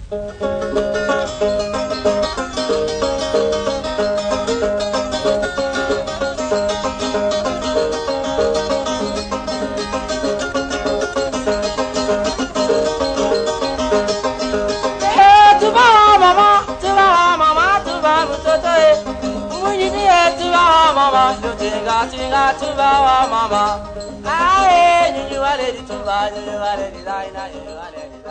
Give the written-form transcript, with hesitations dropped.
Mama, I ain't you ready to buy, you ready,